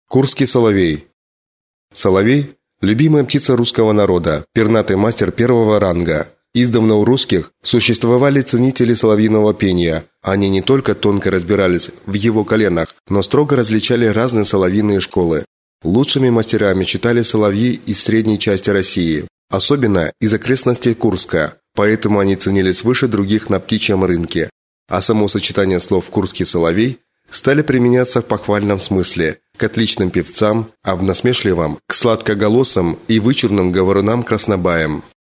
Курский соловей. Соловей – любимая птица русского народа, пернатый мастер первого ранга. Издавна у русских существовали ценители соловьиного пения. Они не только тонко разбирались в его коленах, но строго различали разные соловьиные школы. Лучшими мастерами считали соловьи из средней части России, особенно из окрестностей Курска, поэтому они ценились выше других на птичьем рынке. А само сочетание слов «курский соловей» стали применяться в похвальном смысле к отличным певцам, а в насмешливом – к сладкоголосым и вычурным говорунам-краснобаям.